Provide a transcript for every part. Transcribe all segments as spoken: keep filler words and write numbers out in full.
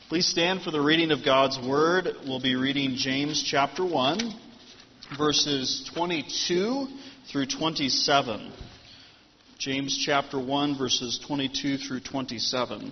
Please stand for the reading of God's Word. We'll be reading James chapter one, verses twenty-two through twenty-seven. James chapter one, verses twenty-two through twenty-seven.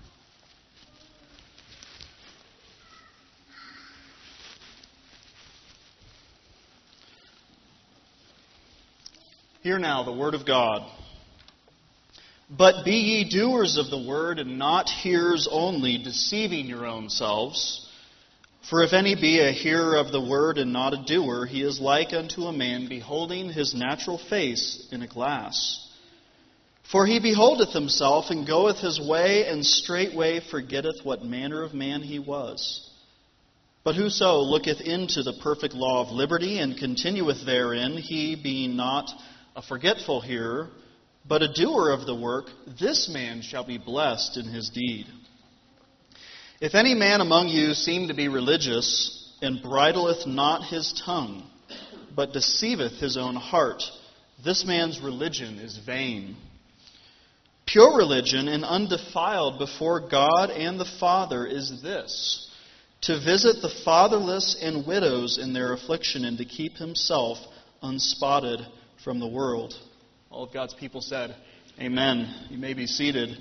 Hear now the Word of God. But be ye doers of the word, and not hearers only, deceiving your own selves. For if any be a hearer of the word, and not a doer, he is like unto a man beholding his natural face in a glass. For he beholdeth himself, and goeth his way, and straightway forgetteth what manner of man he was. But whoso looketh into the perfect law of liberty, and continueth therein, he being not a forgetful hearer, but a doer of the work, this man shall be blessed in his deed. If any man among you seem to be religious, and bridleth not his tongue, but deceiveth his own heart, this man's religion is vain. Pure religion and undefiled before God and the Father is this, to visit the fatherless and widows in their affliction, and to keep himself unspotted from the world. All of God's people said, Amen. You may be seated.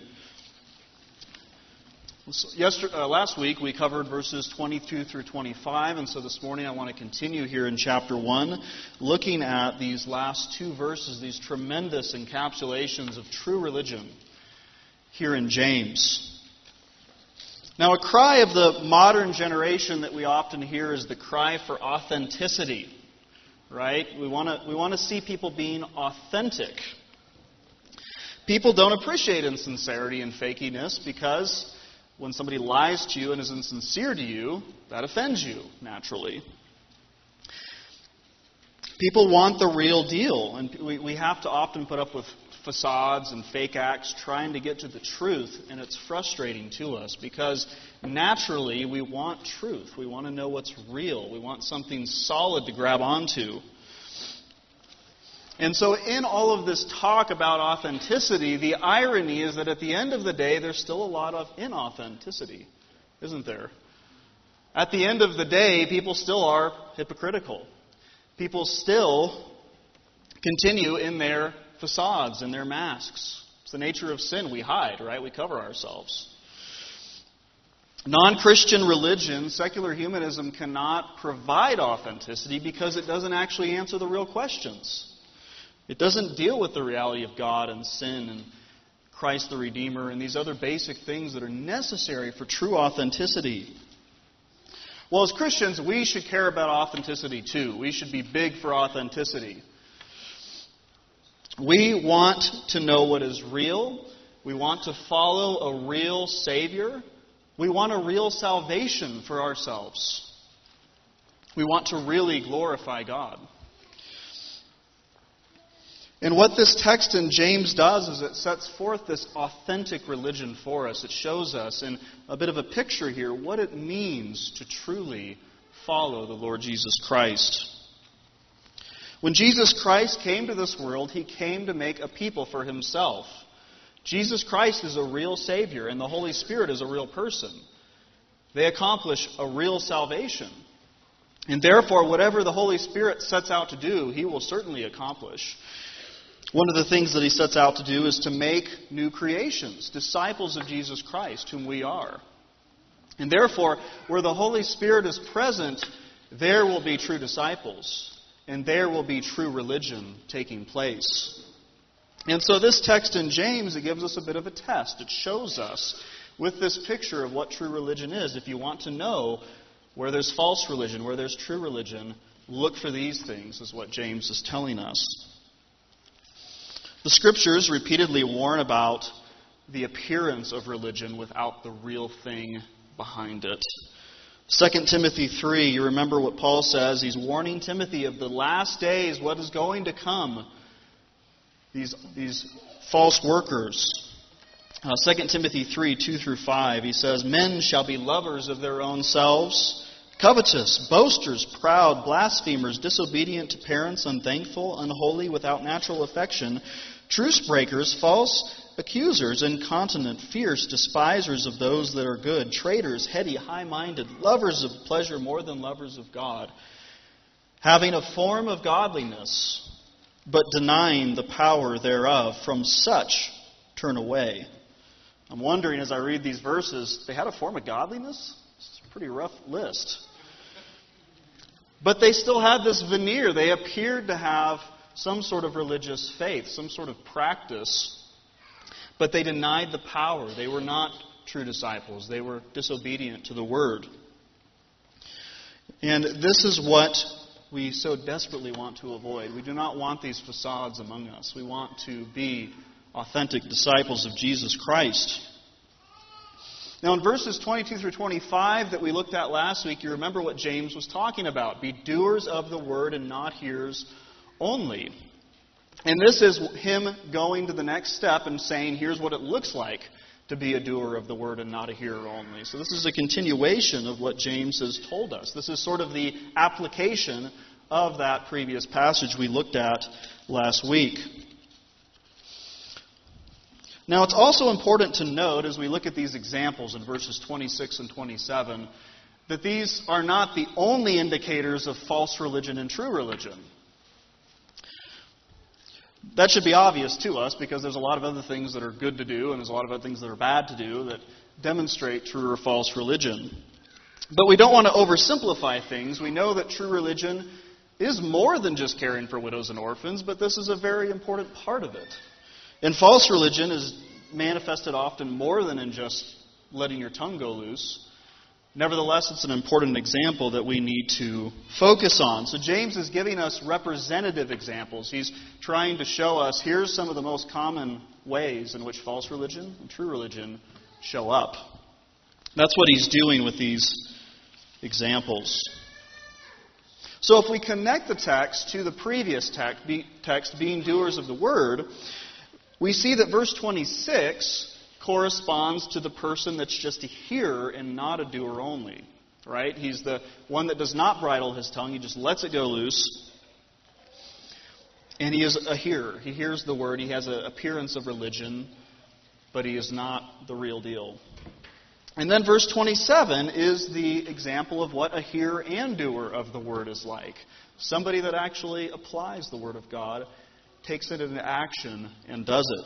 Yesterday, uh, last week we covered verses twenty-two through twenty-five, and so this morning I want to continue here in chapter one, looking at these last two verses, these tremendous encapsulations of true religion here in James. Now, a cry of the modern generation that we often hear is the cry for authenticity. Right? We want to we want to see people being authentic. People don't appreciate insincerity and fakiness because when somebody lies to you and is insincere to you, that offends you, naturally. People want the real deal, and we, we have to often put up with facades and fake acts trying to get to the truth, and it's frustrating to us because naturally we want truth. We want to know what's real. We want something solid to grab onto. And so in all of this talk about authenticity, the irony is that at the end of the day, there's still a lot of inauthenticity, isn't there? At the end of the day, people still are hypocritical. People still continue in their facades and their masks. It's the nature of sin. We hide, right? We cover ourselves. Non-Christian religion, secular humanism, cannot provide authenticity because it doesn't actually answer the real questions. It doesn't deal with the reality of God and sin and Christ the Redeemer and these other basic things that are necessary for true authenticity. Well, as Christians, we should care about authenticity too. We should be big for authenticity. We want to know what is real. We want to follow a real Savior. We want a real salvation for ourselves. We want to really glorify God. And what this text in James does is it sets forth this authentic religion for us. It shows us in a bit of a picture here what it means to truly follow the Lord Jesus Christ. When Jesus Christ came to this world, He came to make a people for Himself. Jesus Christ is a real Savior, and the Holy Spirit is a real person. They accomplish a real salvation. And therefore, whatever the Holy Spirit sets out to do, He will certainly accomplish. One of the things that He sets out to do is to make new creations, disciples of Jesus Christ, whom we are. And therefore, where the Holy Spirit is present, there will be true disciples. And there will be true religion taking place. And so this text in James, it gives us a bit of a test. It shows us with this picture of what true religion is. If you want to know where there's false religion, where there's true religion, look for these things, is what James is telling us. The Scriptures repeatedly warn about the appearance of religion without the real thing behind it. Second Timothy three, you remember what Paul says. He's warning Timothy of the last days, what is going to come. These, these false workers. Uh, Second Timothy three, two through five, he says, Men shall be lovers of their own selves, covetous, boasters, proud, blasphemers, disobedient to parents, unthankful, unholy, without natural affection, truce breakers, false accusers, incontinent, fierce, despisers of those that are good, traitors, heady, high-minded, lovers of pleasure more than lovers of God, having a form of godliness, but denying the power thereof. From such turn away. I'm wondering as I read these verses, they had a form of godliness? It's a pretty rough list. But they still had this veneer. They appeared to have some sort of religious faith, some sort of practice. But they denied the power. They were not true disciples. They were disobedient to the Word. And this is what we so desperately want to avoid. We do not want these facades among us. We want to be authentic disciples of Jesus Christ. Now in verses twenty-two through twenty-five that we looked at last week, you remember what James was talking about. Be doers of the word and not hearers only. And this is him going to the next step and saying, here's what it looks like to be a doer of the word and not a hearer only. So this is a continuation of what James has told us. This is sort of the application of that previous passage we looked at last week. Now, it's also important to note, as we look at these examples in verses twenty-six and twenty-seven, that these are not the only indicators of false religion and true religion. That should be obvious to us because there's a lot of other things that are good to do and there's a lot of other things that are bad to do that demonstrate true or false religion. But we don't want to oversimplify things. We know that true religion is more than just caring for widows and orphans, but this is a very important part of it. And false religion is manifested often more than in just letting your tongue go loose. Nevertheless, it's an important example that we need to focus on. So James is giving us representative examples. He's trying to show us, here's some of the most common ways in which false religion and true religion show up. That's what he's doing with these examples. So if we connect the text to the previous text, text being doers of the word, we see that verse twenty-six corresponds to the person that's just a hearer and not a doer only. Right? He's the one that does not bridle his tongue. He just lets it go loose. And he is a hearer. He hears the word. He has an appearance of religion, but he is not the real deal. And then verse twenty-seven is the example of what a hearer and doer of the word is like. Somebody that actually applies the word of God, takes it into action, and does it.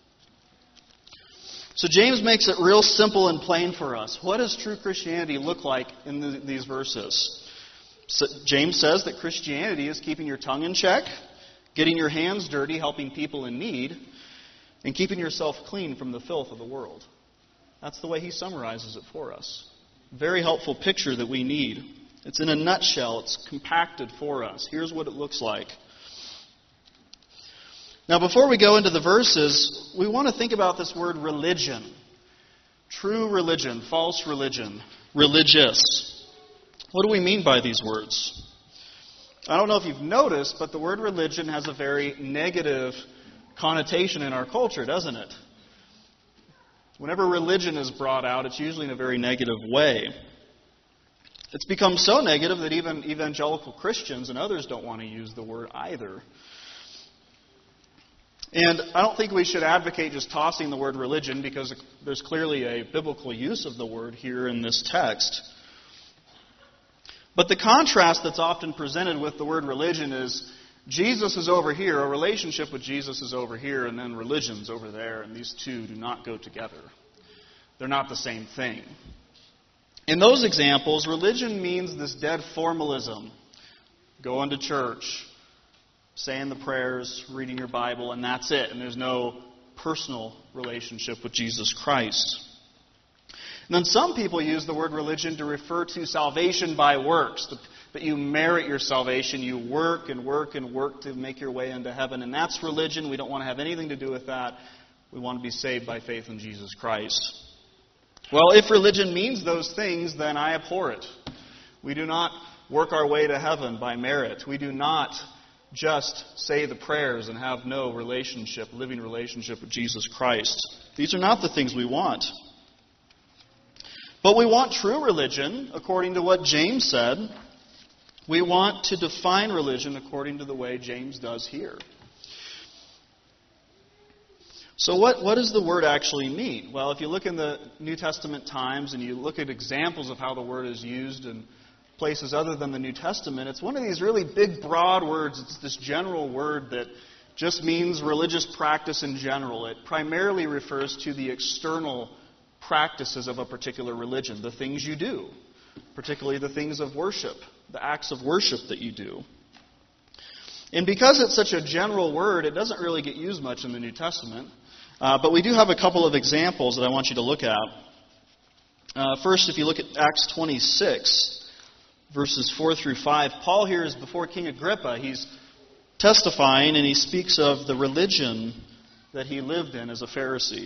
So James makes it real simple and plain for us. What does true Christianity look like in the, these verses? So James says that Christianity is keeping your tongue in check, getting your hands dirty, helping people in need, and keeping yourself clean from the filth of the world. That's the way he summarizes it for us. Very helpful picture that we need. It's in a nutshell. It's compacted for us. Here's what it looks like. Now, before we go into the verses, we want to think about this word religion. True religion, false religion, religious. What do we mean by these words? I don't know if you've noticed, but the word religion has a very negative connotation in our culture, doesn't it? Whenever religion is brought out, it's usually in a very negative way. It's become so negative that even evangelical Christians and others don't want to use the word either. And I don't think we should advocate just tossing the word religion because there's clearly a biblical use of the word here in this text. But the contrast that's often presented with the word religion is Jesus is over here, a relationship with Jesus is over here, and then religion's over there, and these two do not go together. They're not the same thing. In those examples, religion means this dead formalism. Going to church, saying the prayers, reading your Bible, and that's it. And there's no personal relationship with Jesus Christ. And then some people use the word religion to refer to salvation by works. That you merit your salvation. You work and work and work to make your way into heaven. And that's religion. We don't want to have anything to do with that. We want to be saved by faith in Jesus Christ. Well, if religion means those things, then I abhor it. We do not work our way to heaven by merit. We do not just say the prayers and have no relationship, living relationship with Jesus Christ. These are not the things we want. But we want true religion, according to what James said. We want to define religion according to the way James does here. So what, what does the word actually mean? Well, if you look in the New Testament times and you look at examples of how the word is used in places other than the New Testament, it's one of these really big, broad words. It's this general word that just means religious practice in general. It primarily refers to the external practices of a particular religion, the things you do, particularly the things of worship, the acts of worship that you do. And because it's such a general word, it doesn't really get used much in the New Testament. Uh, but we do have a couple of examples that I want you to look at. Uh, first, if you look at Acts twenty-six, verses four through five, Paul here is before King Agrippa. He's testifying, and he speaks of the religion that he lived in as a Pharisee.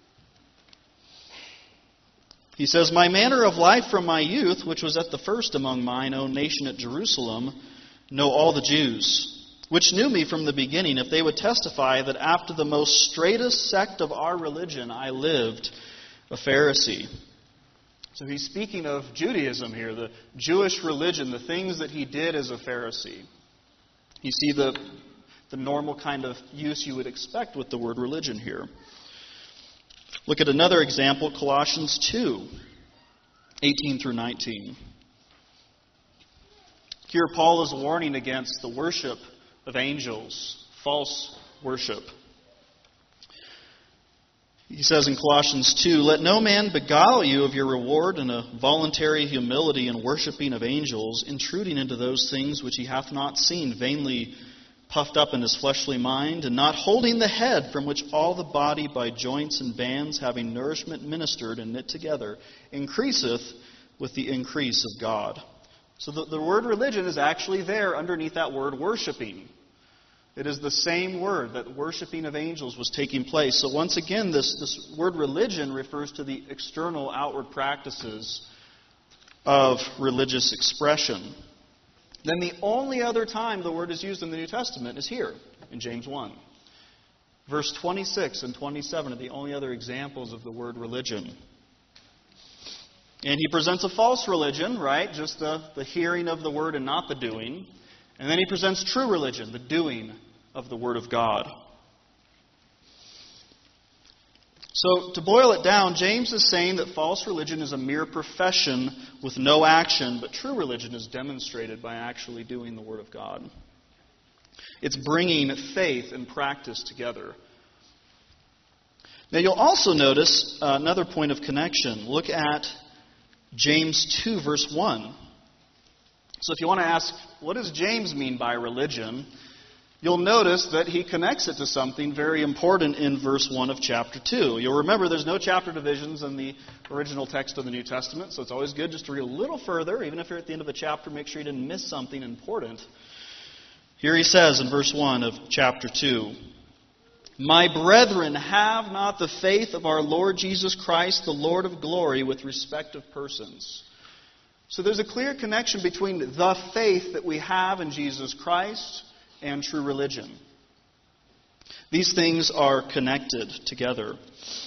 He says, "My manner of life from my youth, which was at the first among mine own nation at Jerusalem, know all the Jews, which knew me from the beginning, if they would testify that after the most straightest sect of our religion I lived a Pharisee." So he's speaking of Judaism here, the Jewish religion, the things that he did as a Pharisee. You see the, the normal kind of use you would expect with the word religion here. Look at another example, Colossians two, eighteen through nineteen. Here Paul is warning against the worship of angels, false worship. He says in Colossians two, "Let no man beguile you of your reward in a voluntary humility and worshipping of angels, intruding into those things which he hath not seen, vainly puffed up in his fleshly mind, and not holding the head, from which all the body by joints and bands, having nourishment ministered and knit together, increaseth with the increase of God." So the, the word religion is actually there underneath that word worshiping. It is the same word that worshiping of angels was taking place. So once again, this, this word religion refers to the external, outward practices of religious expression. Then the only other time the word is used in the New Testament is here, in James one. Verse twenty-six and twenty-seven are the only other examples of the word religion. And he presents a false religion, right? Just the, the hearing of the word and not the doing. And then he presents true religion, the doing of the Word of God. So, to boil it down, James is saying that false religion is a mere profession with no action, but true religion is demonstrated by actually doing the Word of God. It's bringing faith and practice together. Now, you'll also notice another point of connection. Look at James two, verse one. So if you want to ask, what does James mean by religion? You'll notice that he connects it to something very important in verse one of chapter two. You'll remember there's no chapter divisions in the original text of the New Testament, so it's always good just to read a little further. Even if you're at the end of a chapter, make sure you didn't miss something important. Here he says in verse one of chapter two, "My brethren, have not the faith of our Lord Jesus Christ, the Lord of glory, with respect of persons." So there's a clear connection between the faith that we have in Jesus Christ and true religion. These things are connected together.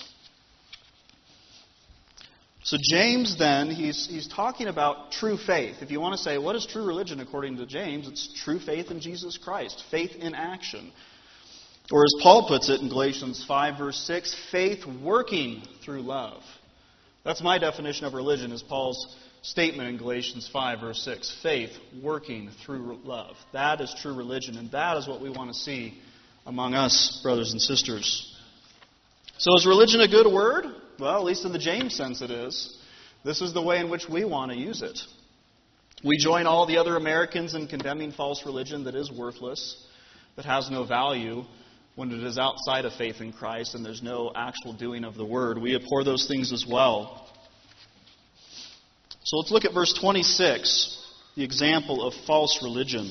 So James then, he's, he's talking about true faith. If you want to say, what is true religion according to James? It's true faith in Jesus Christ, faith in action. Or as Paul puts it in Galatians five, verse six, faith working through love. That's my definition of religion, is Paul's statement in Galatians five, verse six. Faith working through love. That is true religion, and that is what we want to see among us, brothers and sisters. So is religion a good word? Well, at least in the James sense it is. This is the way in which we want to use it. We join all the other Americans in condemning false religion that is worthless, that has no value, when it is outside of faith in Christ and there's no actual doing of the word. We abhor those things as well. So let's look at verse twenty-six, the example of false religion.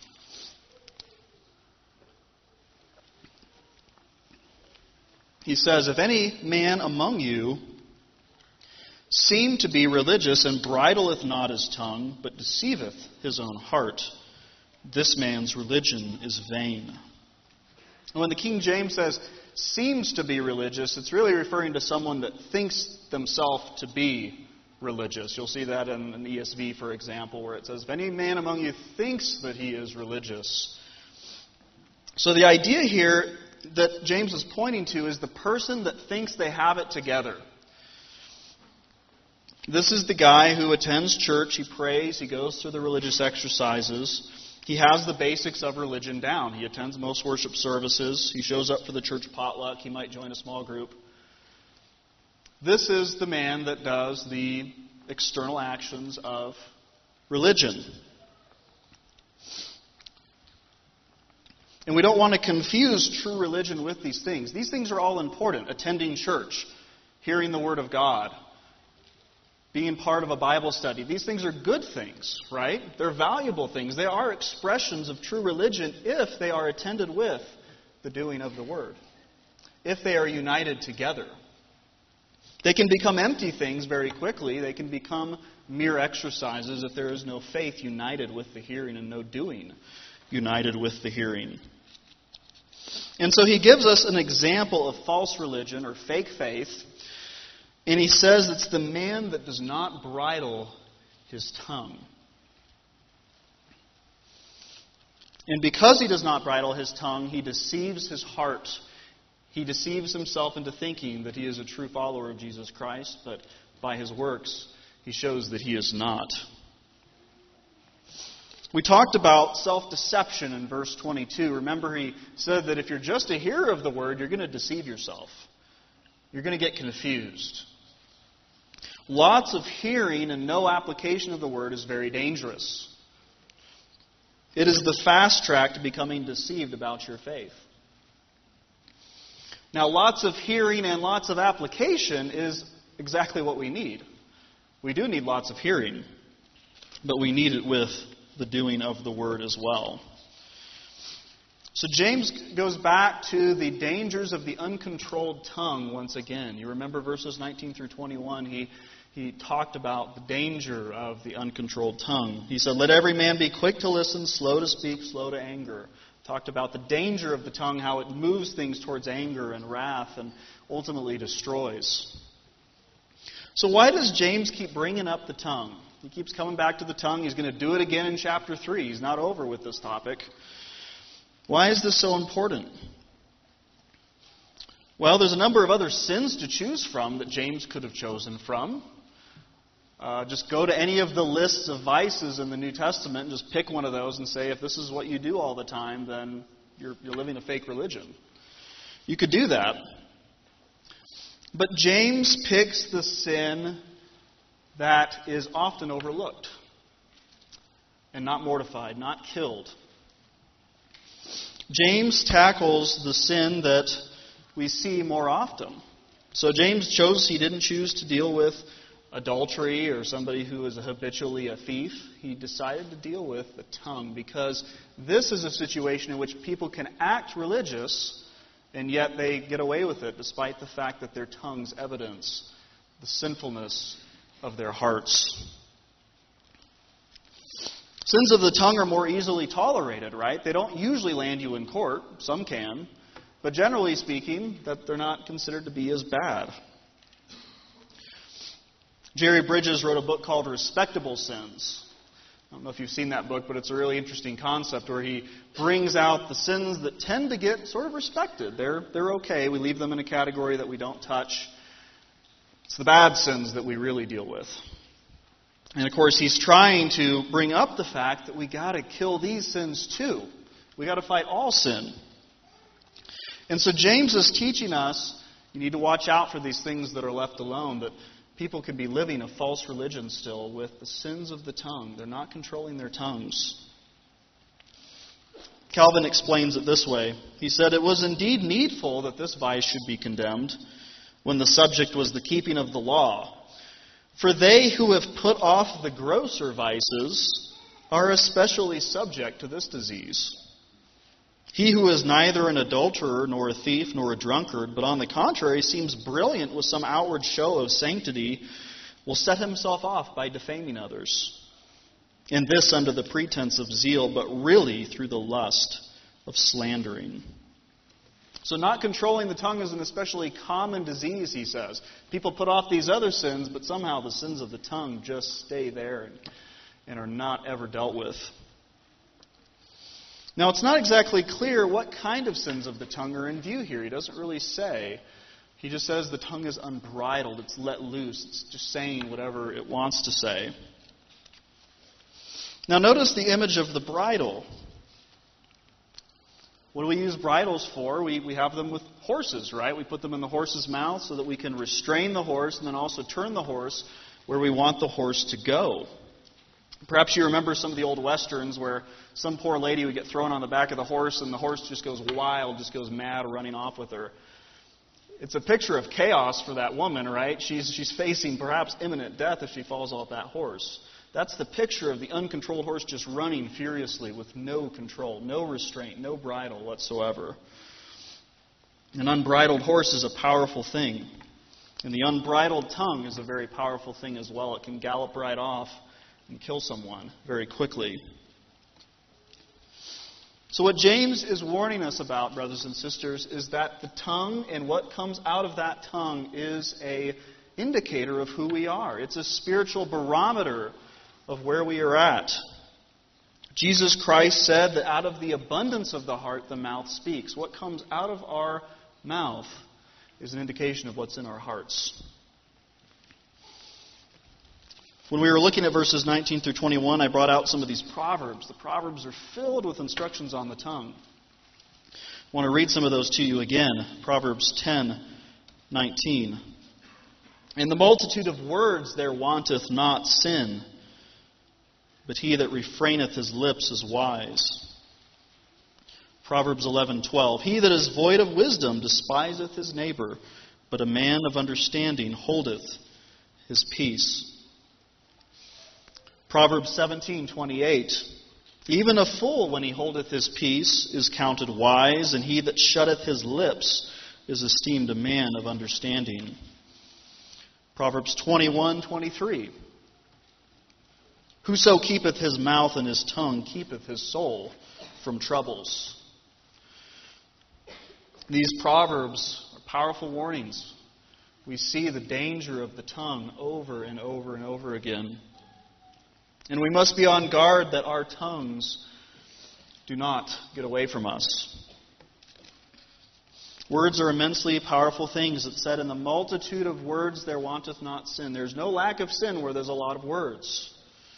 He says, "If any man among you seem to be religious and bridleth not his tongue, but deceiveth his own heart, this man's religion is vain." And when the King James says, seems to be religious, it's really referring to someone that thinks themselves to be religious. You'll see that in an E S V, for example, where it says, "If any man among you thinks that he is religious." So the idea here that James is pointing to is the person that thinks they have it together. This is the guy who attends church, he prays, he goes through the religious exercises. He has the basics of religion down. He attends most worship services. He shows up for the church potluck. He might join a small group. This is the man that does the external actions of religion. And we don't want to confuse true religion with these things. These things are all important. Attending church, hearing the Word of God, being part of a Bible study. These things are good things, right? They're valuable things. They are expressions of true religion if they are attended with the doing of the Word, if they are united together. They can become empty things very quickly. They can become mere exercises if there is no faith united with the hearing and no doing united with the hearing. And so he gives us an example of false religion or fake faith. And he says it's the man that does not bridle his tongue. And because he does not bridle his tongue, he deceives his heart. He deceives himself into thinking that he is a true follower of Jesus Christ, but by his works, he shows that he is not. We talked about self-deception in verse twenty-two. Remember, he said that if you're just a hearer of the word, you're going to deceive yourself. You're going to get confused. Lots of hearing and no application of the word is very dangerous. It is the fast track to becoming deceived about your faith. Now, lots of hearing and lots of application is exactly what we need. We do need lots of hearing, but we need it with the doing of the word as well. So James goes back to the dangers of the uncontrolled tongue once again. You remember verses nineteen through twenty-one, he, he talked about the danger of the uncontrolled tongue. He said, "Let every man be quick to listen, slow to speak, slow to anger." Talked about the danger of the tongue, how it moves things towards anger and wrath and ultimately destroys. So why does James keep bringing up the tongue? He keeps coming back to the tongue. He's going to do it again in chapter three. He's not over with this topic. Why is this so important? Well, there's a number of other sins to choose from that James could have chosen from. Uh, just go to any of the lists of vices in the New Testament and just pick one of those and say, if this is what you do all the time, then you're, you're living a fake religion. You could do that. But James picks the sin that is often overlooked and not mortified, not killed. James tackles the sin that we see more often. So James chose, he didn't choose to deal with adultery or somebody who is habitually a thief. He decided to deal with the tongue because this is a situation in which people can act religious and yet they get away with it despite the fact that their tongues evidence the sinfulness of their hearts. Sins of the tongue are more easily tolerated, right? They don't usually land you in court. Some can. But generally speaking, that they're not considered to be as bad. Jerry Bridges wrote a book called Respectable Sins. I don't know if you've seen that book, but it's a really interesting concept where he brings out the sins that tend to get sort of respected. They're, they're okay. We leave them in a category that we don't touch. It's the bad sins that we really deal with. And of course, he's trying to bring up the fact that we got to kill these sins too. We got to fight all sin. And so James is teaching us you need to watch out for these things that are left alone, that people can be living a false religion still with the sins of the tongue. They're not controlling their tongues. Calvin explains it this way. He said, "It was indeed needful that this vice should be condemned when the subject was the keeping of the law. For they who have put off the grosser vices are especially subject to this disease. He who is neither an adulterer, nor a thief, nor a drunkard, but on the contrary seems brilliant with some outward show of sanctity, will set himself off by defaming others. And this under the pretense of zeal, but really through the lust of slandering." So not controlling the tongue is an especially common disease, he says. People put off these other sins, but somehow the sins of the tongue just stay there and, and are not ever dealt with. Now, it's not exactly clear what kind of sins of the tongue are in view here. He doesn't really say. He just says the tongue is unbridled. It's let loose. It's just saying whatever it wants to say. Now, notice the image of the bridle. What do we use bridles for? We, we have them with horses, right? We put them in the horse's mouth so that we can restrain the horse and then also turn the horse where we want the horse to go. Perhaps you remember some of the old westerns where some poor lady would get thrown on the back of the horse and the horse just goes wild, just goes mad, running off with her. It's a picture of chaos for that woman, right? She's, she's facing perhaps imminent death if she falls off that horse. That's the picture of the uncontrolled horse just running furiously with no control, no restraint, no bridle whatsoever. An unbridled horse is a powerful thing. And the unbridled tongue is a very powerful thing as well. It can gallop right off and kill someone very quickly. So what James is warning us about, brothers and sisters, is that the tongue and what comes out of that tongue is an indicator of who we are. It's a spiritual barometer of where we are at. Jesus Christ said that out of the abundance of the heart, the mouth speaks. What comes out of our mouth is an indication of what's in our hearts. When we were looking at verses nineteen through twenty-one, I brought out some of these proverbs. The proverbs are filled with instructions on the tongue. I want to read some of those to you again. Proverbs ten nineteen. In the multitude of words there wanteth not sin, but he that refraineth his lips is wise. Proverbs eleven twelve. He that is void of wisdom despiseth his neighbor, but a man of understanding holdeth his peace. Proverbs seventeen twenty-eight. Even a fool, when he holdeth his peace, is counted wise, and he that shutteth his lips is esteemed a man of understanding. Proverbs twenty-one twenty-three. Whoso keepeth his mouth and his tongue keepeth his soul from troubles. These proverbs are powerful warnings. We see the danger of the tongue over and over and over again. And we must be on guard that our tongues do not get away from us. Words are immensely powerful things. It said, in the multitude of words there wanteth not sin. There's no lack of sin where there's a lot of words.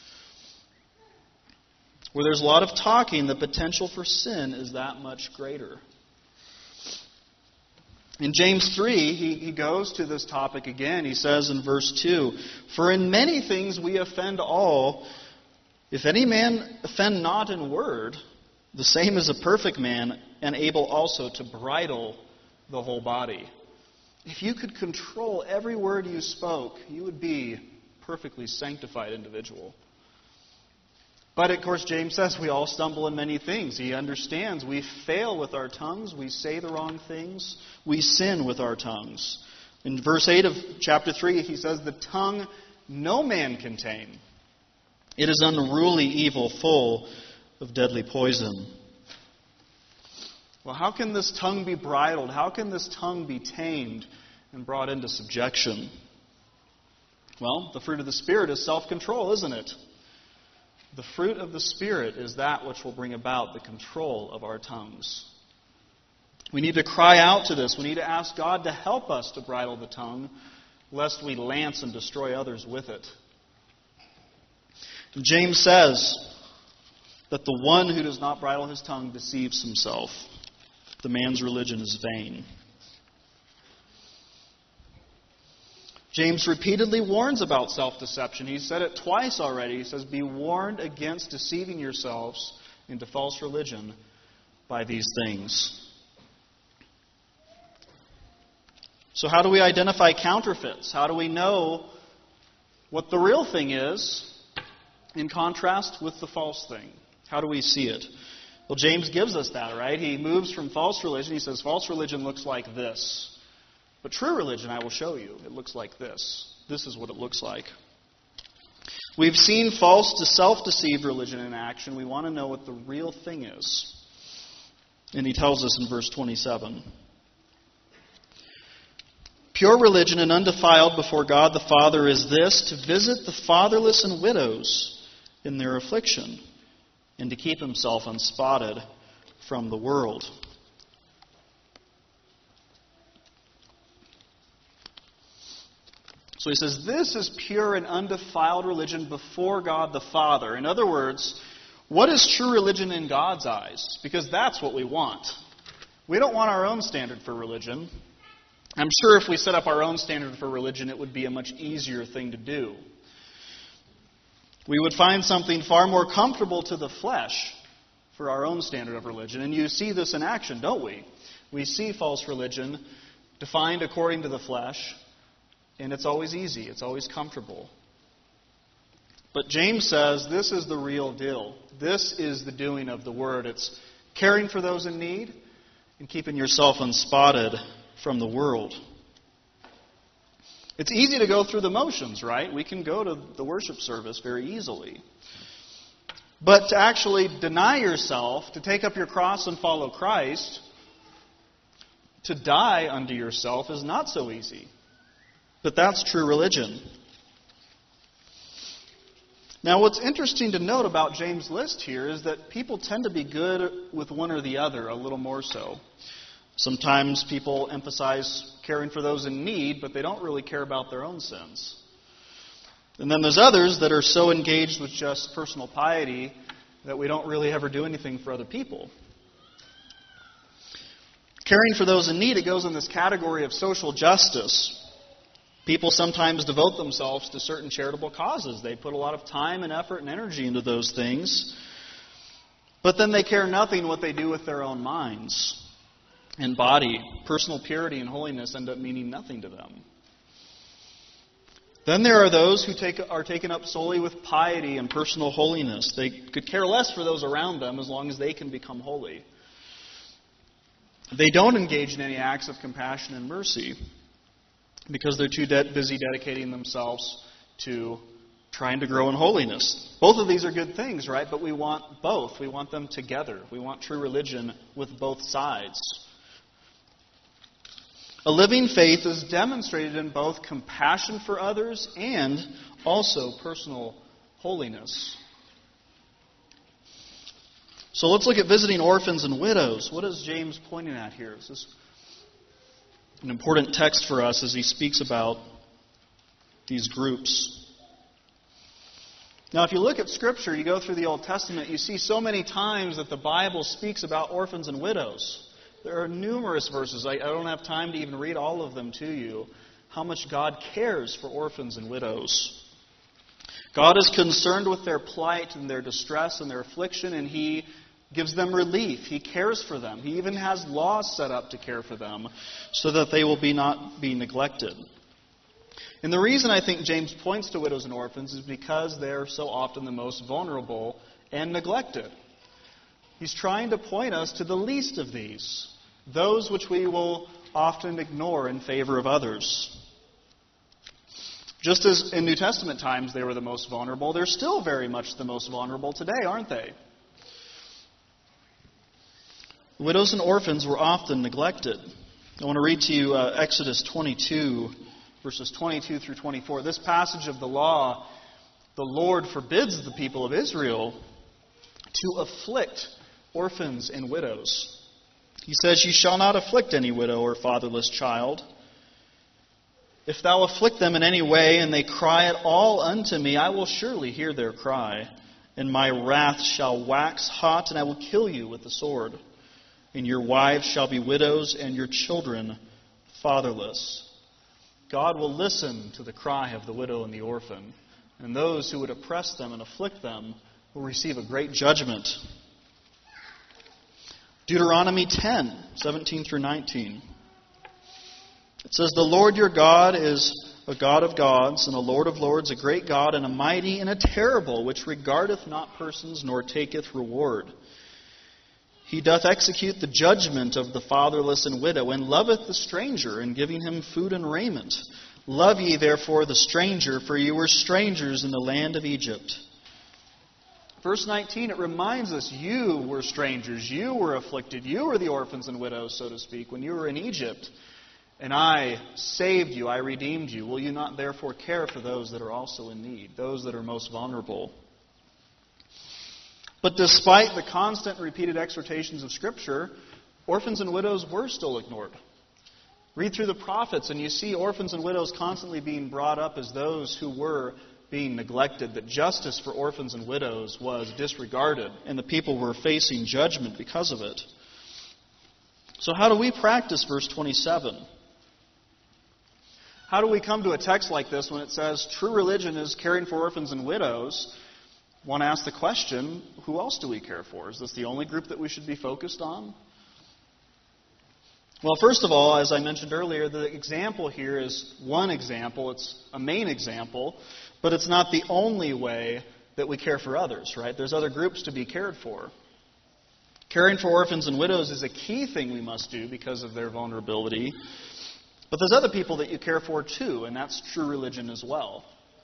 Where there's a lot of talking, the potential for sin is that much greater. In James three, he, he goes to this topic again. He says in verse two, for in many things we offend all. If any man offend not in word, the same is a perfect man, and able also to bridle the whole body. If you could control every word you spoke, you would be a perfectly sanctified individual. But, of course, James says we all stumble in many things. He understands we fail with our tongues. We say the wrong things. We sin with our tongues. In verse eight of chapter three, he says, the tongue no man can tame. It is unruly evil, full of deadly poison. Well, how can this tongue be bridled? How can this tongue be tamed and brought into subjection? Well, the fruit of the Spirit is self-control, isn't it? The fruit of the Spirit is that which will bring about the control of our tongues. We need to cry out to this. We need to ask God to help us to bridle the tongue, lest we lance and destroy others with it. And James says that the one who does not bridle his tongue deceives himself. The man's religion is vain. James repeatedly warns about self-deception. He said it twice already. He says, be warned against deceiving yourselves into false religion by these things. So how do we identify counterfeits? How do we know what the real thing is in contrast with the false thing? How do we see it? Well, James gives us that, right? He moves from false religion. He says, false religion looks like this. But true religion, I will show you. It looks like this. This is what it looks like. We've seen false to self-deceived religion in action. We want to know what the real thing is. And he tells us in verse twenty-seven. Pure religion and undefiled before God the Father is this, to visit the fatherless and widows in their affliction, and to keep himself unspotted from the world. So he says, this is pure and undefiled religion before God the Father. In other words, what is true religion in God's eyes? Because that's what we want. We don't want our own standard for religion. I'm sure if we set up our own standard for religion, it would be a much easier thing to do. We would find something far more comfortable to the flesh for our own standard of religion. And you see this in action, don't we? We see false religion defined according to the flesh, and it's always easy. It's always comfortable. But James says this is the real deal. This is the doing of the Word. It's caring for those in need and keeping yourself unspotted from the world. It's easy to go through the motions, right? We can go to the worship service very easily. But to actually deny yourself, to take up your cross and follow Christ, to die unto yourself is not so easy. But that's true religion. Now, what's interesting to note about James' list here is that people tend to be good with one or the other, a little more so. Sometimes people emphasize caring for those in need, but they don't really care about their own sins. And then there's others that are so engaged with just personal piety that we don't really ever do anything for other people. Caring for those in need, it goes in this category of social justice. People sometimes devote themselves to certain charitable causes. They put a lot of time and effort and energy into those things. But then they care nothing what they do with their own minds and body. Personal purity and holiness end up meaning nothing to them. Then there are those who take, are taken up solely with piety and personal holiness. They could care less for those around them as long as they can become holy. They don't engage in any acts of compassion and mercy because they're too de- busy dedicating themselves to trying to grow in holiness. Both of these are good things, right? But we want both. We want them together. We want true religion with both sides. A living faith is demonstrated in both compassion for others and also personal holiness. So let's look at visiting orphans and widows. What is James pointing at here? Is this an important text for us as he speaks about these groups? Now, if you look at Scripture, you go through the Old Testament, you see so many times that the Bible speaks about orphans and widows. There are numerous verses. I, I don't have time to even read all of them to you. How much God cares for orphans and widows. God is concerned with their plight and their distress and their affliction, and He gives them relief. He cares for them. He even has laws set up to care for them so that they will be not be neglected. And the reason I think James points to widows and orphans is because they're so often the most vulnerable and neglected. He's trying to point us to the least of these, those which we will often ignore in favor of others. Just as in New Testament times they were the most vulnerable, they're still very much the most vulnerable today, aren't they? Widows and orphans were often neglected. I want to read to you uh, Exodus twenty-two, verses twenty-two through twenty-four. This passage of the law, the Lord forbids the people of Israel to afflict orphans and widows. He says, "You shall not afflict any widow or fatherless child. If thou afflict them in any way, and they cry at all unto me, I will surely hear their cry, and my wrath shall wax hot, and I will kill you with the sword. And your wives shall be widows, and your children fatherless." God will listen to the cry of the widow and the orphan, and those who would oppress them and afflict them will receive a great judgment. Deuteronomy ten, seventeen through nineteen. It says, "The Lord your God is a God of gods, and a Lord of lords, a great God, and a mighty and a terrible, which regardeth not persons, nor taketh reward. He doth execute the judgment of the fatherless and widow, and loveth the stranger, in giving him food and raiment. Love ye therefore the stranger, for you were strangers in the land of Egypt." Verse nineteen, it reminds us, you were strangers, you were afflicted, you were the orphans and widows, so to speak, when you were in Egypt. And I saved you, I redeemed you. Will you not therefore care for those that are also in need, those that are most vulnerable? But despite the constant repeated exhortations of Scripture, orphans and widows were still ignored. Read through the prophets and you see orphans and widows constantly being brought up as those who were being neglected, that justice for orphans and widows was disregarded, and the people were facing judgment because of it. So how do we practice verse twenty-seven? How do we come to a text like this when it says true religion is caring for orphans and widows? One asks the question, who else do we care for? Is this the only group that we should be focused on? Well, first of all, as I mentioned earlier, the example here is one example. It's a main example, but it's not the only way that we care for others, right? There's other groups to be cared for. Caring for orphans and widows is a key thing we must do because of their vulnerability. But there's other people that you care for too, and that's true religion as well.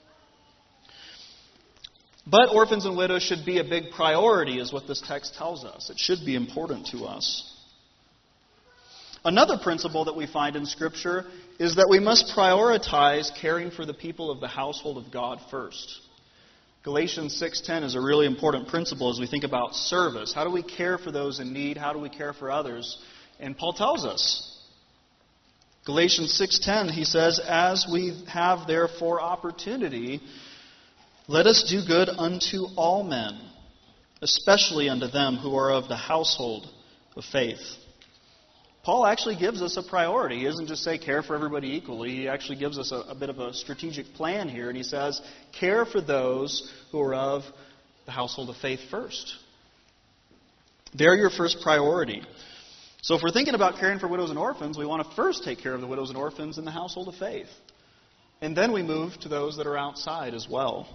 But orphans and widows should be a big priority, is what this text tells us. It should be important to us. Another principle that we find in Scripture is that we must prioritize caring for the people of the household of God first. Galatians six ten is a really important principle as we think about service. How do we care for those in need? How do we care for others? And Paul tells us. Galatians six ten, he says, "As we have therefore opportunity, let us do good unto all men, especially unto them who are of the household of faith." Paul actually gives us a priority. He doesn't just say care for everybody equally. He actually gives us a, a bit of a strategic plan here. And he says, care for those who are of the household of faith first. They're your first priority. So if we're thinking about caring for widows and orphans, we want to first take care of the widows and orphans in the household of faith. And then we move to those that are outside as well.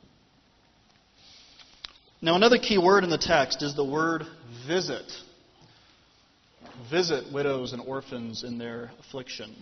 Now, another key word in the text is the word visit. Visit widows and orphans in their affliction.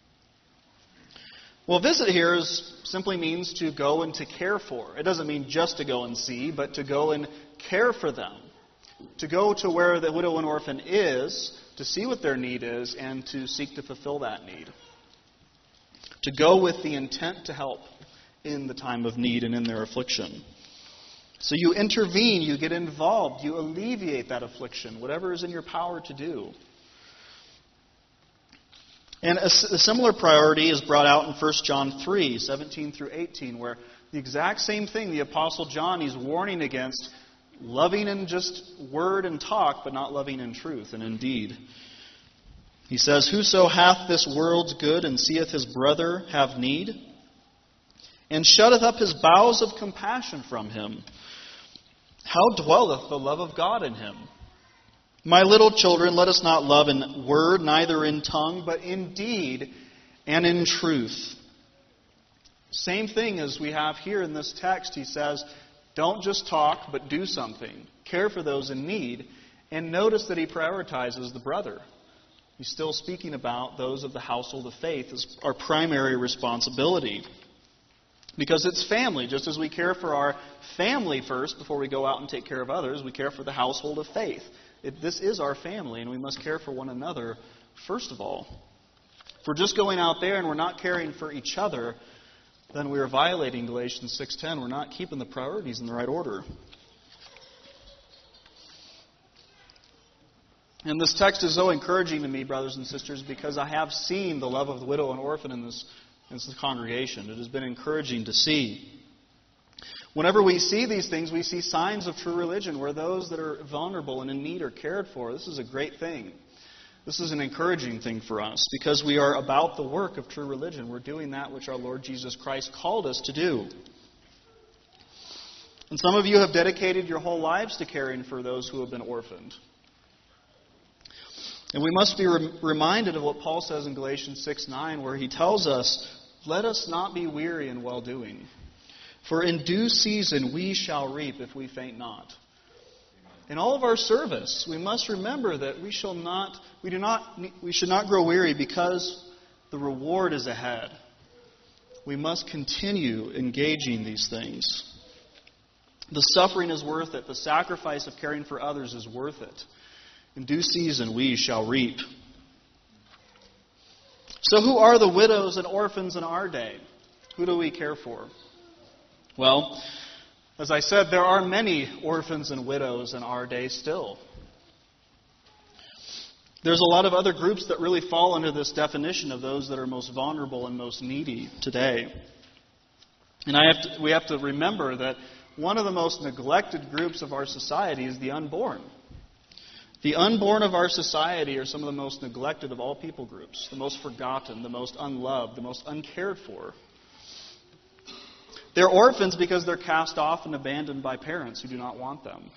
Well, visit here is, simply means to go and to care for. It doesn't mean just to go and see, but to go and care for them. To go to where the widow and orphan is, to see what their need is, and to seek to fulfill that need. To go with the intent to help in the time of need and in their affliction. So you intervene, you get involved, you alleviate that affliction, whatever is in your power to do. And a, a similar priority is brought out in First John three, seventeen through eighteen, where the exact same thing, the Apostle John, he's warning against loving in just word and talk, but not loving in truth and in deed. He says, "Whoso hath this world's good and seeth his brother have need, and shutteth up his bowels of compassion from him, how dwelleth the love of God in him? My little children, let us not love in word, neither in tongue, but in deed and in truth." Same thing as we have here in this text. He says, don't just talk, but do something. Care for those in need. And notice that he prioritizes the brother. He's still speaking about those of the household of faith as our primary responsibility. Because it's family. Just as we care for our family first before we go out and take care of others, we care for the household of faith. It, this is our family, and we must care for one another first of all. If we're just going out there and we're not caring for each other, then we are violating Galatians six ten. We're not keeping the priorities in the right order. And this text is so encouraging to me, brothers and sisters, because I have seen the love of the widow and orphan in this, in this congregation. It has been encouraging to see. Whenever we see these things, we see signs of true religion, where those that are vulnerable and in need are cared for. This is a great thing. This is an encouraging thing for us, because we are about the work of true religion. We're doing that which our Lord Jesus Christ called us to do. And some of you have dedicated your whole lives to caring for those who have been orphaned. And we must be re- reminded of what Paul says in Galatians six nine, where he tells us, "Let us not be weary in well-doing. For in due season we shall reap if we faint not." In all of our service, we must remember that we shall not, we do not, we should not grow weary, because the reward is ahead. We must continue engaging these things. The suffering is worth it. The sacrifice of caring for others is worth it. In due season we shall reap. So who are the widows and orphans in our day? Who do we care for? Well, As I said, there are many orphans and widows in our day still. There's a lot of other groups that really fall under this definition of those that are most vulnerable and most needy today. And I have to, we have to remember that one of the most neglected groups of our society is the unborn. The unborn of our society are some of the most neglected of all people groups, the most forgotten, the most unloved, the most uncared for. They're orphans because they're cast off and abandoned by parents who do not want them.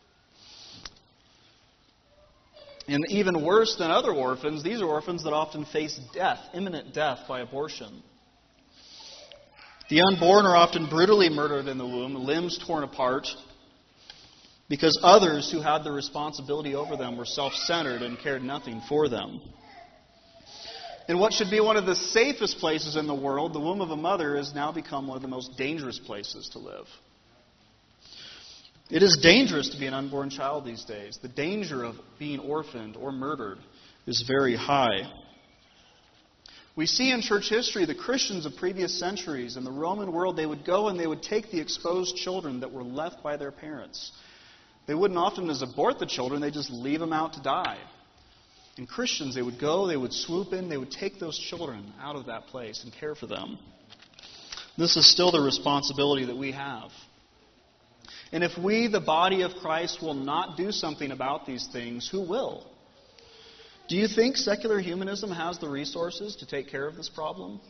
And even worse than other orphans, these are orphans that often face death, imminent death by abortion. The unborn are often brutally murdered in the womb, limbs torn apart, because others who had the responsibility over them were self-centered and cared nothing for them. In what should be one of the safest places in the world, the womb of a mother has now become one of the most dangerous places to live. It is dangerous to be an unborn child these days. The danger of being orphaned or murdered is very high. We see in church history the Christians of previous centuries in the Roman world, they would go and they would take the exposed children that were left by their parents. They wouldn't often just abort the children, they'd just leave them out to die. And Christians, they would go, they would swoop in, they would take those children out of that place and care for them. This is still the responsibility that we have. And if we, the body of Christ, will not do something about these things, who will? Do you think secular humanism has the resources to take care of this problem?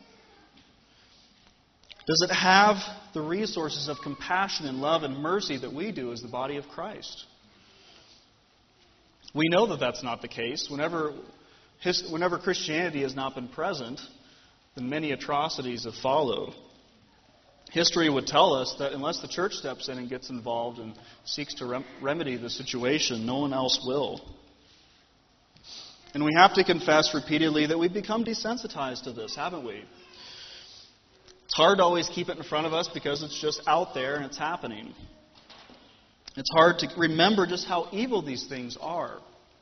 Does it have the resources of compassion and love and mercy that we do as the body of Christ? We know that that's not the case. Whenever, his, whenever Christianity has not been present, then many atrocities have followed. History would tell us that unless the church steps in and gets involved and seeks to rem- remedy the situation, no one else will. And we have to confess repeatedly that we've become desensitized to this, haven't we? It's hard to always keep it in front of us because it's just out there and it's happening. It's hard to remember just how evil these things are.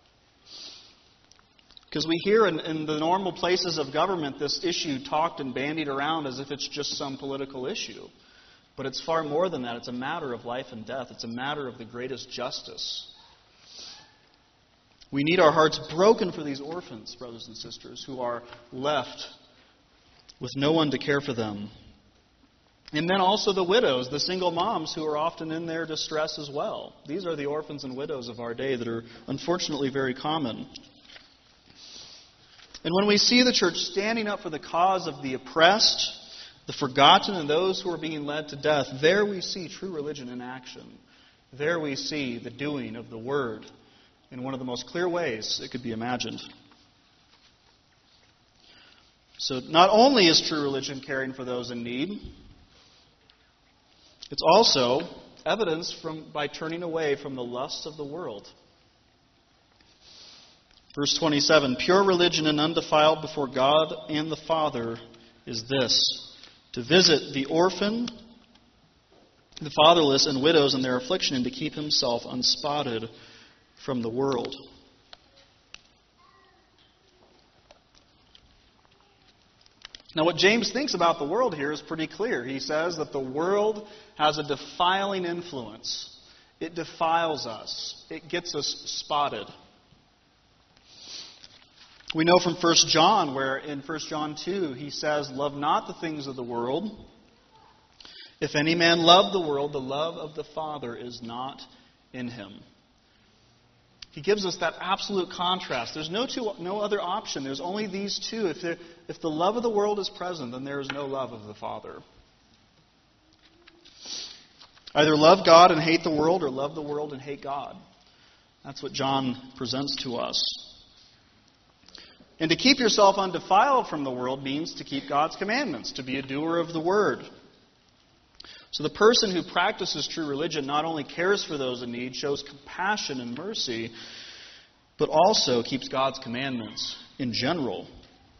Because we hear in, in the normal places of government this issue talked and bandied around as if it's just some political issue. But it's far more than that. It's a matter of life and death. It's a matter of the greatest justice. We need our hearts broken for these orphans, brothers and sisters, who are left with no one to care for them. And then also the widows, the single moms who are often in their distress as well. These are the orphans and widows of our day that are unfortunately very common. And when we see the church standing up for the cause of the oppressed, the forgotten, and those who are being led to death, there we see true religion in action. There we see the doing of the Word in one of the most clear ways it could be imagined. So not only is true religion caring for those in need, it's also evidence from by turning away from the lusts of the world. Verse twenty-seven, pure religion and undefiled before God and the Father is this, to visit the orphan, the fatherless, and widows in their affliction, and to keep himself unspotted from the world. Now, what James thinks about the world here is pretty clear. He says that the world has a defiling influence. It defiles us. It gets us spotted. We know from First John, where in First John two, he says, love not the things of the world. If any man love the world, the love of the Father is not in him. He gives us that absolute contrast. There's no two, no other option. There's only these two. If, there, if the love of the world is present, then there is no love of the Father. Either love God and hate the world, or love the world and hate God. That's what John presents to us. And to keep yourself undefiled from the world means to keep God's commandments, to be a doer of the word. So the person who practices true religion not only cares for those in need, shows compassion and mercy, but also keeps God's commandments in general.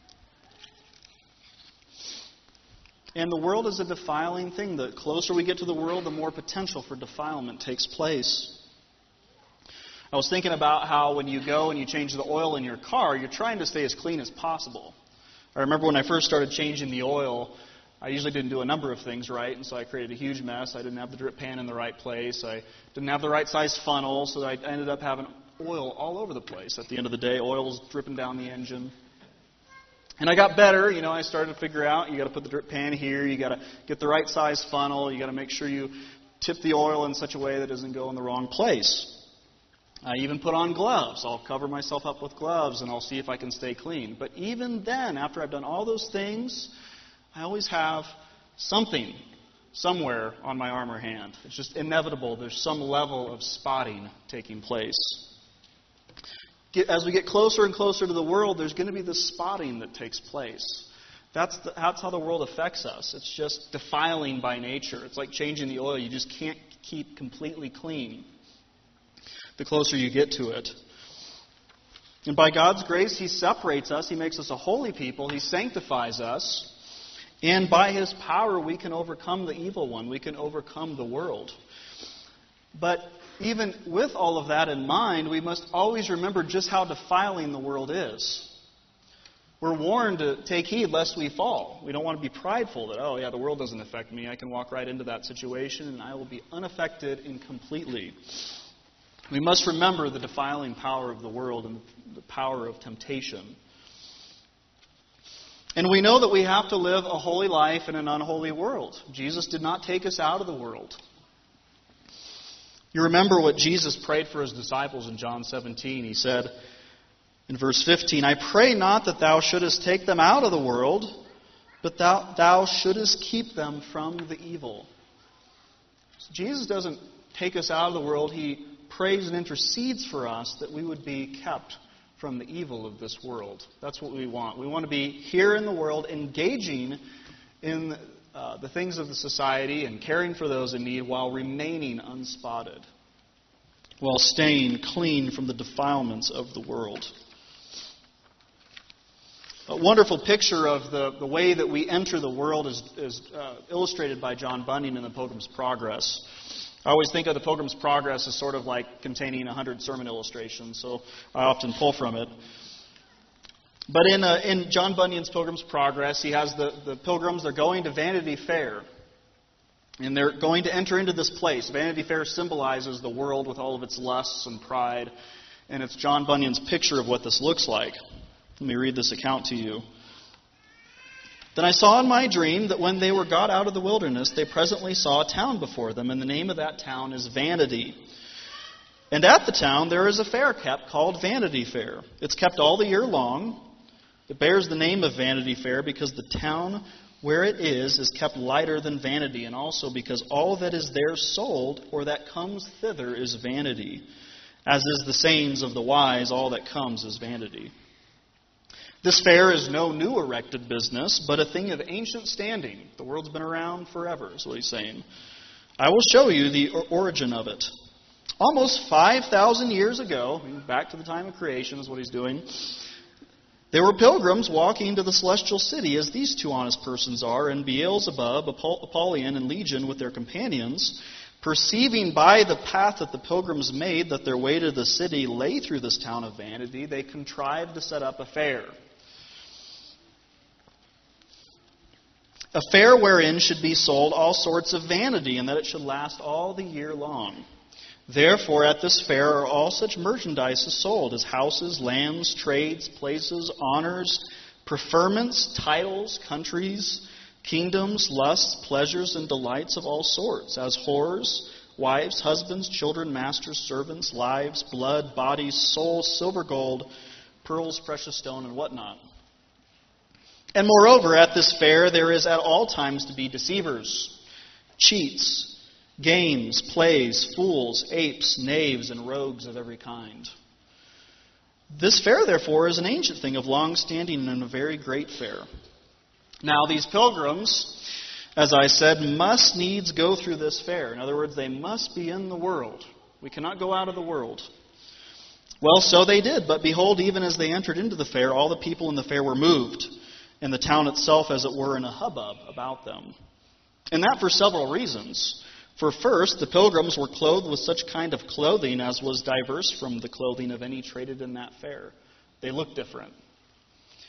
And the world is a defiling thing. The closer we get to the world, the more potential for defilement takes place. I was thinking about how when you go and you change the oil in your car, you're trying to stay as clean as possible. I remember when I first started changing the oil, I usually didn't do a number of things right, and so I created a huge mess. I didn't have the drip pan in the right place. I didn't have the right size funnel, so I ended up having oil all over the place. At the end of the day, oil was dripping down the engine. And I got better. You know, I started to figure out you got to put the drip pan here. You got to get the right size funnel. You got to make sure you tip the oil in such a way that it doesn't go in the wrong place. I even put on gloves. I'll cover myself up with gloves, and I'll see if I can stay clean. But even then, after I've done all those things, I always have something somewhere on my arm or hand. It's just inevitable. There's some level of spotting taking place. As we get closer and closer to the world, there's going to be this spotting that takes place. That's, the, that's how the world affects us. It's just defiling by nature. It's like changing the oil. You just can't keep completely clean the closer you get to it. And by God's grace, He separates us. He makes us a holy people. He sanctifies us. And by His power, we can overcome the evil one. We can overcome the world. But even with all of that in mind, we must always remember just how defiling the world is. We're warned to take heed lest we fall. We don't want to be prideful that, oh yeah, the world doesn't affect me. I can walk right into that situation and I will be unaffected and completely. We must remember the defiling power of the world and the power of temptation. And we know that we have to live a holy life in an unholy world. Jesus did not take us out of the world. You remember what Jesus prayed for His disciples in John seventeen. He said in verse fifteen, I pray not that thou shouldest take them out of the world, but thou, thou shouldest keep them from the evil. So Jesus doesn't take us out of the world. He prays and intercedes for us that we would be kept from the evil of this world. That's what we want. We want to be here in the world, engaging in uh, the things of the society and caring for those in need while remaining unspotted, while staying clean from the defilements of the world. A wonderful picture of the, the way that we enter the world is, is uh, illustrated by John Bunyan in The Pilgrim's Progress. I always think of The Pilgrim's Progress as sort of like containing a hundred sermon illustrations, so I often pull from it. But in uh, in John Bunyan's Pilgrim's Progress, he has the, the pilgrims, they're going to Vanity Fair. And they're going to enter into this place. Vanity Fair symbolizes the world with all of its lusts and pride. And it's John Bunyan's picture of what this looks like. Let me read this account to you. Then I saw in my dream that when they were got out of the wilderness, they presently saw a town before them, and the name of that town is Vanity. And at the town there is a fair kept called Vanity Fair. It's kept all the year long. It bears the name of Vanity Fair because the town where it is is kept lighter than vanity, and also because all that is there sold or that comes thither is vanity. As is the sayings of the wise, all that comes is vanity. This fair is no new erected business, but a thing of ancient standing. The world's been around forever, is what he's saying. I will show you the origin of it. Almost five thousand years ago, back to the time of creation is what he's doing, there were pilgrims walking to the celestial city, as these two honest persons are, and Beelzebub, Apollyon, and Legion with their companions, perceiving by the path that the pilgrims made that their way to the city lay through this town of Vanity, they contrived to set up a fair. A fair wherein should be sold all sorts of vanity, and that it should last all the year long. Therefore, at this fair are all such merchandise sold as houses, lands, trades, places, honors, preferments, titles, countries, kingdoms, lusts, pleasures, and delights of all sorts, as whores, wives, husbands, children, masters, servants, lives, blood, bodies, souls, silver, gold, pearls, precious stone, and whatnot. And moreover, at this fair there is at all times to be deceivers, cheats, games, plays, fools, apes, knaves, and rogues of every kind. This fair, therefore, is an ancient thing of long standing and a very great fair. Now, these pilgrims, as I said, must needs go through this fair. In other words, they must be in the world. We cannot go out of the world. Well, so they did. But behold, even as they entered into the fair, all the people in the fair were moved, and the town itself, as it were, in a hubbub about them. And that for several reasons. For first, the pilgrims were clothed with such kind of clothing as was diverse from the clothing of any traded in that fair. They looked different.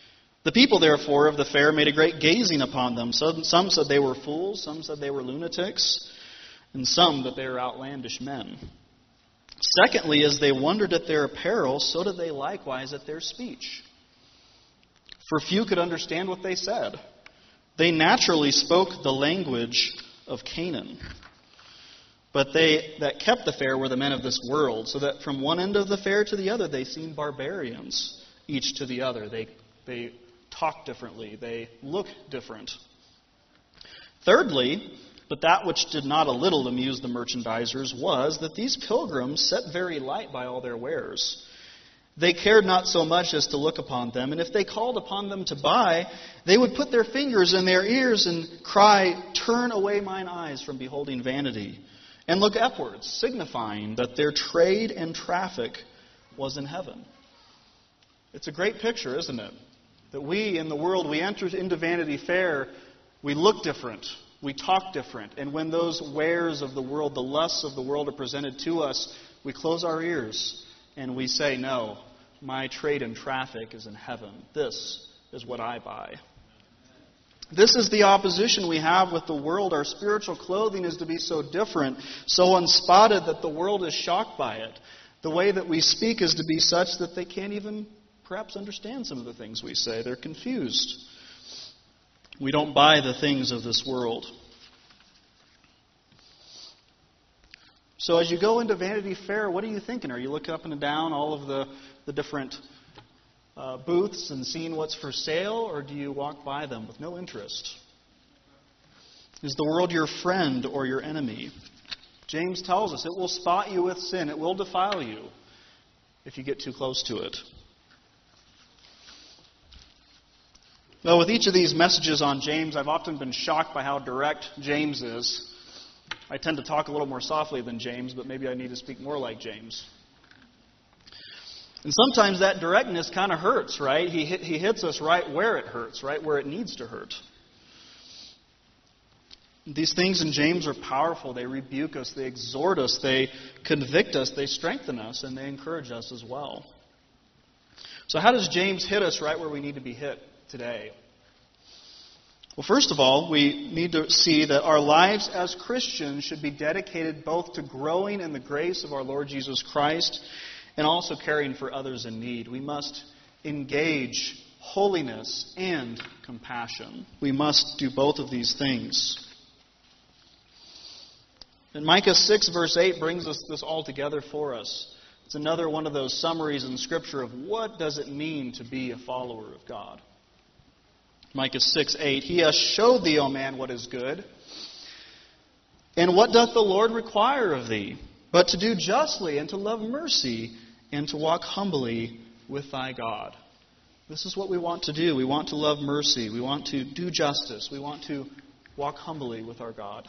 The people, therefore, of the fair made a great gazing upon them. Some, some said they were fools, some said they were lunatics, and some that they were outlandish men. Secondly, as they wondered at their apparel, so did they likewise at their speech. For few could understand what they said. They naturally spoke the language of Canaan. But they that kept the fair were the men of this world, so that from one end of the fair to the other they seemed barbarians, each to the other. They, they talk differently. They look different. Thirdly, but that which did not a little amuse the merchandisers was that these pilgrims set very light by all their wares. They cared not so much as to look upon them, and if they called upon them to buy, they would put their fingers in their ears and cry, "Turn away mine eyes from beholding vanity," and look upwards, signifying that their trade and traffic was in heaven. It's a great picture, isn't it? That we in the world, we enter into Vanity Fair, we look different. We talk different. And when those wares of the world, the lusts of the world are presented to us, we close our ears and we say, "No, my trade and traffic is in heaven. This is what I buy." This is the opposition we have with the world. Our spiritual clothing is to be so different, so unspotted that the world is shocked by it. The way that we speak is to be such that they can't even perhaps understand some of the things we say. They're confused. We don't buy the things of this world. So as you go into Vanity Fair, what are you thinking? Are you looking up and down all of the, the different uh, booths and seeing what's for sale, or do you walk by them with no interest? Is the world your friend or your enemy? James tells us it will spot you with sin. It will defile you if you get too close to it. Well, with each of these messages on James, I've often been shocked by how direct James is. I tend to talk a little more softly than James, but maybe I need to speak more like James. And sometimes that directness kind of hurts, right? He hit, he hits us right where it hurts, right where it needs to hurt. These things in James are powerful. They rebuke us, they exhort us, they convict us, they strengthen us, and they encourage us as well. So how does James hit us right where we need to be hit today? Well, first of all, we need to see that our lives as Christians should be dedicated both to growing in the grace of our Lord Jesus Christ and also caring for others in need. We must engage holiness and compassion. We must do both of these things. And Micah six verse eight brings us this all together for us. It's another one of those summaries in Scripture of what does it mean to be a follower of God. Micah six eight, He hath showed thee, O man, what is good. And what doth the Lord require of thee? But to do justly, and to love mercy, and to walk humbly with thy God. This is what we want to do. We want to love mercy. We want to do justice. We want to walk humbly with our God.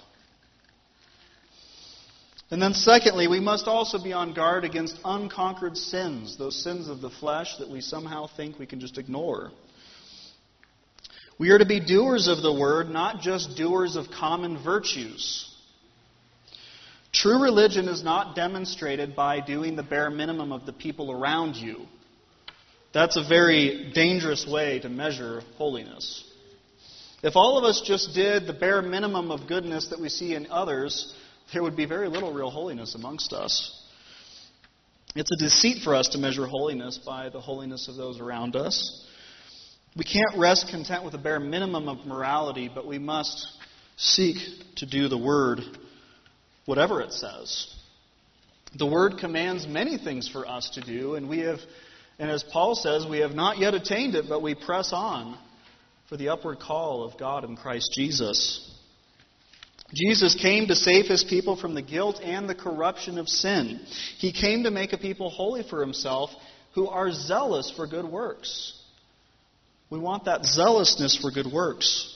And then secondly, we must also be on guard against unconquered sins, those sins of the flesh that we somehow think we can just ignore. We are to be doers of the word, not just doers of common virtues. True religion is not demonstrated by doing the bare minimum of the people around you. That's a very dangerous way to measure holiness. If all of us just did the bare minimum of goodness that we see in others, there would be very little real holiness amongst us. It's a deceit for us to measure holiness by the holiness of those around us. We can't rest content with a bare minimum of morality, but we must seek to do the Word, whatever it says. The Word commands many things for us to do, and we have, and as Paul says, we have not yet attained it, but we press on for the upward call of God in Christ Jesus. Jesus came to save His people from the guilt and the corruption of sin. He came to make a people holy for Himself who are zealous for good works. We want that zealousness for good works.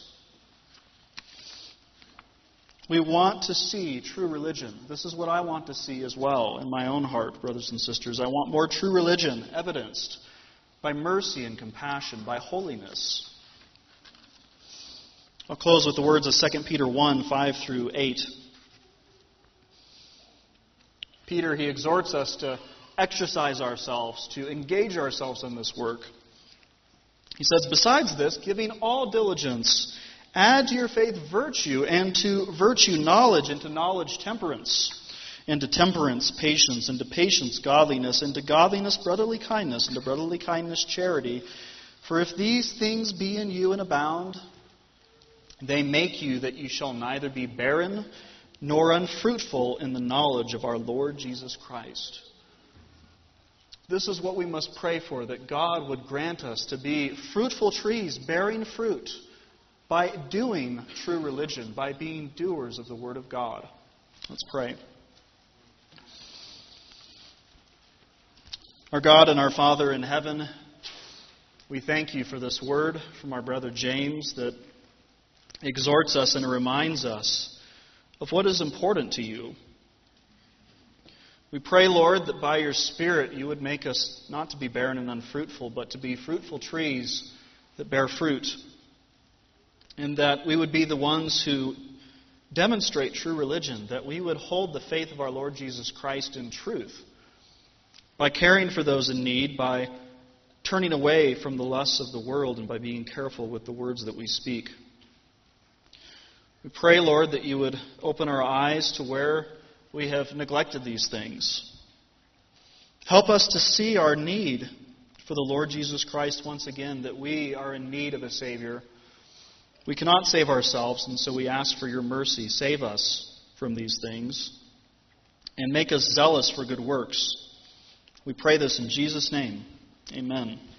We want to see true religion. This is what I want to see as well in my own heart, brothers and sisters. I want more true religion evidenced by mercy and compassion, by holiness. I'll close with the words of Second Peter one, five through eight. Peter, he exhorts us to exercise ourselves, to engage ourselves in this work. He says, besides this, giving all diligence, add to your faith virtue, and to virtue knowledge, and to knowledge temperance, and to temperance patience, and to patience godliness, and to godliness brotherly kindness, and to brotherly kindness charity. For if these things be in you and abound, they make you that you shall neither be barren nor unfruitful in the knowledge of our Lord Jesus Christ. This is what we must pray for, that God would grant us to be fruitful trees bearing fruit by doing true religion, by being doers of the Word of God. Let's pray. Our God and our Father in heaven, we thank you for this word from our brother James that exhorts us and reminds us of what is important to you. We pray, Lord, that by your Spirit you would make us not to be barren and unfruitful, but to be fruitful trees that bear fruit. And that we would be the ones who demonstrate true religion, that we would hold the faith of our Lord Jesus Christ in truth, by caring for those in need, by turning away from the lusts of the world, and by being careful with the words that we speak. We pray, Lord, that you would open our eyes to where we have neglected these things. Help us to see our need for the Lord Jesus Christ once again, that we are in need of a Savior. We cannot save ourselves, and so we ask for your mercy. Save us from these things and make us zealous for good works. We pray this in Jesus' name. Amen.